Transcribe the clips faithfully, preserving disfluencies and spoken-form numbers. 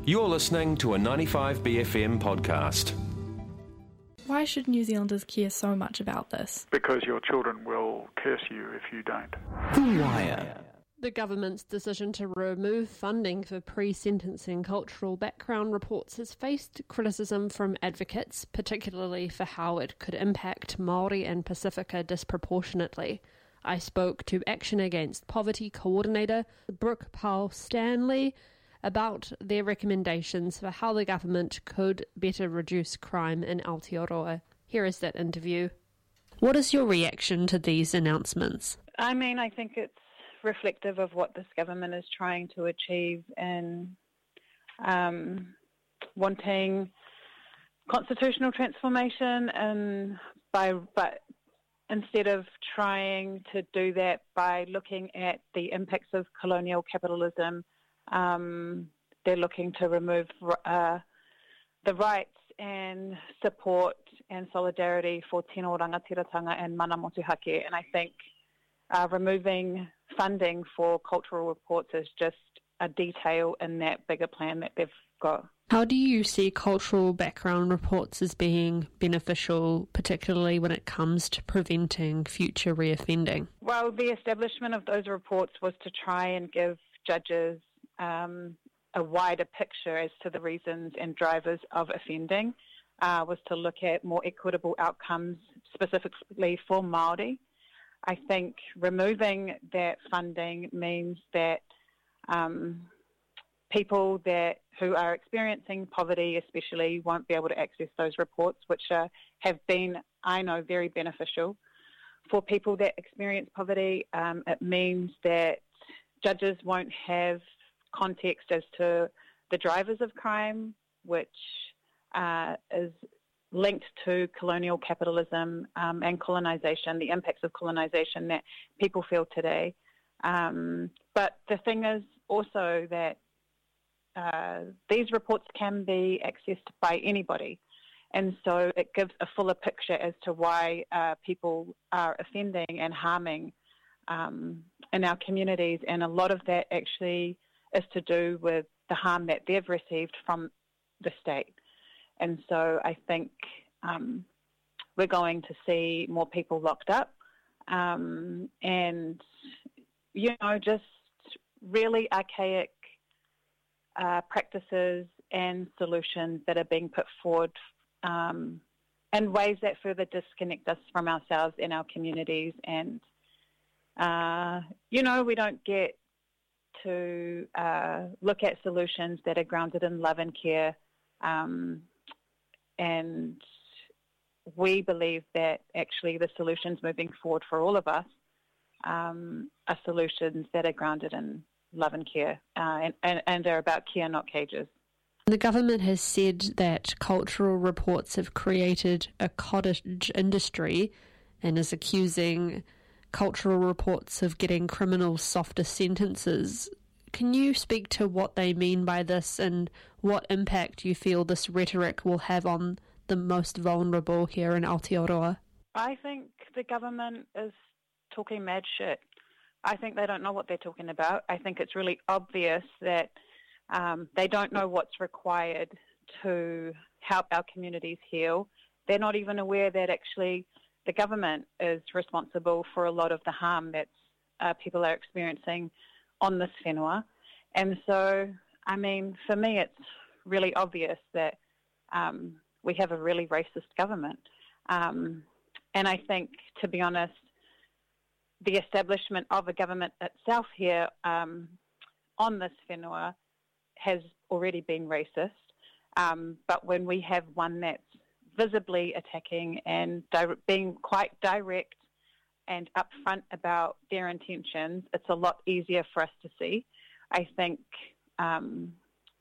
You're listening to a ninety-five B F M podcast. Why should New Zealanders care so much about this? Because your children will curse you if you don't. The Wire. The government's decision to remove funding for pre-sentencing cultural background reports has faced criticism from advocates, particularly for how it could impact Māori and Pacifica disproportionately. I spoke to Action Against Poverty coordinator Brooke Powell-Stanley about their recommendations for how the government could better reduce crime in Aotearoa. Here is that interview. What is your reaction to these announcements? I mean, I think it's reflective of what this government is trying to achieve in um, wanting constitutional transformation, and by but instead of trying to do that by looking at the impacts of colonial capitalism, um, they're looking to remove uh, the rights and support and solidarity for tino rangatiratanga and mana motuhake. And I think uh, removing funding for cultural reports is just a detail in that bigger plan that they've got. How do you see cultural background reports as being beneficial, particularly when it comes to preventing future reoffending? Well, the establishment of those reports was to try and give judges um, a wider picture as to the reasons and drivers of offending, uh, was to look at more equitable outcomes specifically for Māori. I think removing that funding means that um, people that who are experiencing poverty especially won't be able to access those reports, which are, have been, I know, very beneficial. For people that experience poverty, um, it means that judges won't have context as to the drivers of crime, which uh, is linked to colonial capitalism um, and colonisation, the impacts of colonisation that people feel today. Um, but the thing is also that uh, these reports can be accessed by anybody. And so it gives a fuller picture as to why uh, people are offending and harming um, in our communities. And a lot of that actually is to do with the harm that they've received from the state. And so I think um, we're going to see more people locked up um, and, you know, just really archaic uh, practices and solutions that are being put forward um, in ways that further disconnect us from ourselves and our communities. And, uh, you know, we don't get to uh, look at solutions that are grounded in love and care. Um, And we believe that actually the solutions moving forward for all of us um, are solutions that are grounded in love and care uh, and, and, and are about care, not cages. The government has said that cultural reports have created a cottage industry and is accusing cultural reports of getting criminals softer sentences. Can you speak to what they mean by this and what impact you feel this rhetoric will have on the most vulnerable here in Aotearoa? I think the government is talking mad shit. I think they don't know what they're talking about. I think it's really obvious that um, they don't know what's required to help our communities heal. They're not even aware that actually the government is responsible for a lot of the harm that uh, people are experiencing on this whenua. And so, I mean, for me, it's really obvious that um, we have a really racist government. Um, and I think, to be honest, the establishment of a government itself here um, on this whenua has already been racist. Um, but when we have one that's visibly attacking and di- being quite direct and upfront about their intentions, it's a lot easier for us to see. I think um,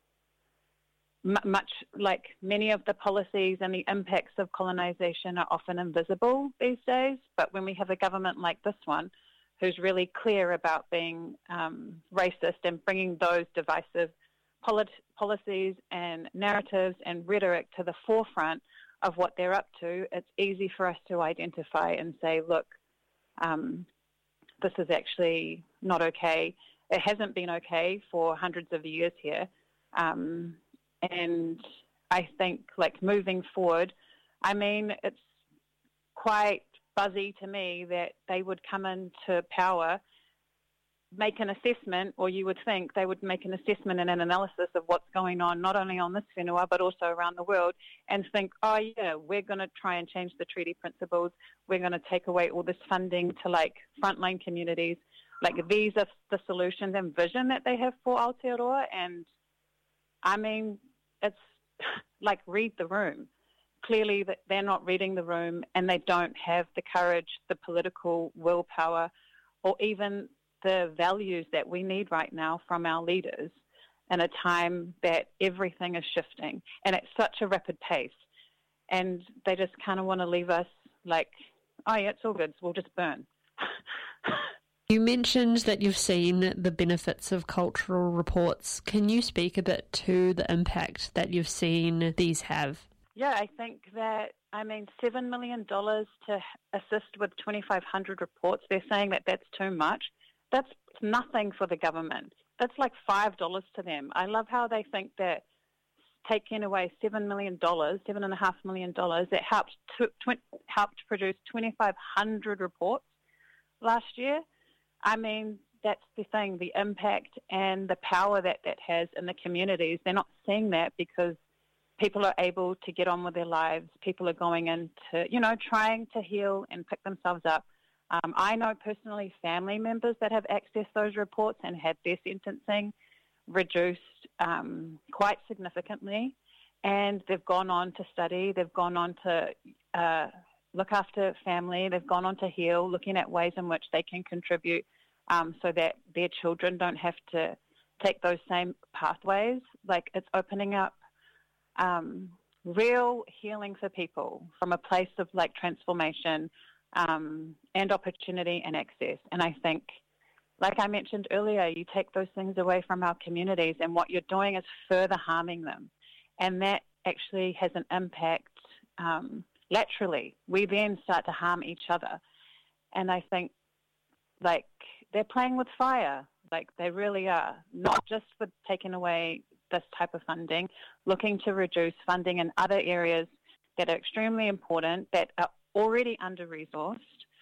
m- much like many of the policies and the impacts of colonisation are often invisible these days, but when we have a government like this one who's really clear about being um, racist and bringing those divisive polit- policies and narratives and rhetoric to the forefront of what they're up to, it's easy for us to identify and say, look, um, this is actually not okay. It hasn't been okay for hundreds of years here. Um, and I think, like, moving forward, I mean, it's quite buzzy to me that they would come into power, make an assessment, or you would think they would make an assessment and an analysis of what's going on, not only on this whenua, but also around the world, and think, oh yeah, we're going to try and change the treaty principles, we're going to take away all this funding to, like, frontline communities. Like, these are the solutions and vision that they have for Aotearoa, and I mean, it's like, read the room. Clearly that they're not reading the room, and they don't have the courage, the political willpower, or even the values that we need right now from our leaders in a time that everything is shifting and at such a rapid pace. And they just kind of want to leave us like, oh yeah, it's all good, so we'll just burn. You mentioned that you've seen the benefits of cultural reports. Can you speak a bit to the impact that you've seen these have? Yeah, I think that, I mean, seven million dollars to assist with twenty-five hundred reports, they're saying that that's too much. That's nothing for the government. That's like five dollars to them. I love how they think that taking away seven million dollars, seven point five million dollars, that helped to, tw- helped produce twenty-five hundred reports last year. I mean, that's the thing, the impact and the power that that has in the communities. They're not seeing that because people are able to get on with their lives. People are going into, you know, trying to heal and pick themselves up. Um, I know personally family members that have accessed those reports and had their sentencing reduced um, quite significantly, and they've gone on to study, they've gone on to uh, look after family, they've gone on to heal, looking at ways in which they can contribute um, so that their children don't have to take those same pathways. Like, it's opening up um, real healing for people from a place of, like, transformation um, and opportunity and access. And I think, like I mentioned earlier, you take those things away from our communities and what you're doing is further harming them. And that actually has an impact um, laterally. We then start to harm each other. And I think, like, they're playing with fire. Like, they really are. Not just with taking away this type of funding, looking to reduce funding in other areas that are extremely important, that are already under-resourced.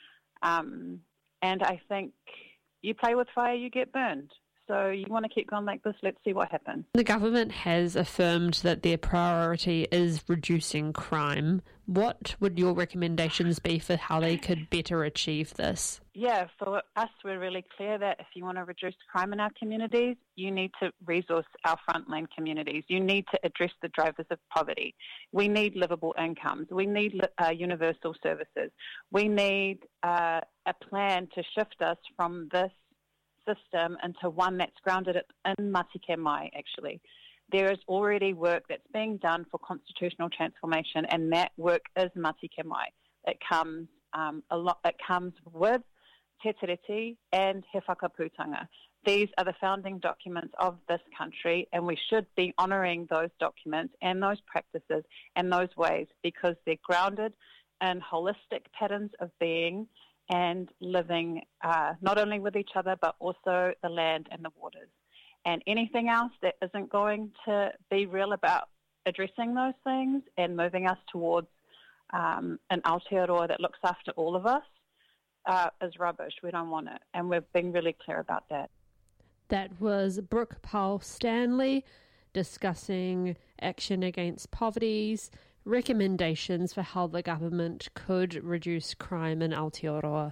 Um, and I think you play with fire, you get burned. So you want to keep going like this, let's see what happens. The government has affirmed that their priority is reducing crime. What would your recommendations be for how they could better achieve this? Yeah, for us, we're really clear that if you want to reduce crime in our communities, you need to resource our frontline communities. You need to address the drivers of poverty. We need livable incomes. We need uh, universal services. We need uh, a plan to shift us from this system into one that's grounded in Matike Mai, actually. There is already work that's being done for constitutional transformation, and that work is Matike Mai. It comes um, a lot. It comes with Te Tiriti and He Whakaputanga. These are the founding documents of this country, and we should be honouring those documents and those practices and those ways because they're grounded in holistic patterns of being and living uh, not only with each other but also the land and the waters. And anything else that isn't going to be real about addressing those things and moving us towards um, an Aotearoa that looks after all of us uh, is rubbish. We don't want it. And we've been really clear about that. That was Brooke Powell-Stanley discussing action against poverties, recommendations for how the government could reduce crime in Aotearoa.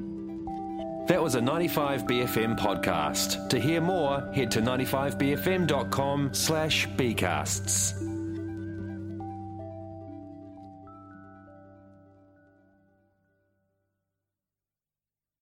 That was a ninety-five B F M podcast. To hear more, head to ninety-five b f m dot com slash b casts.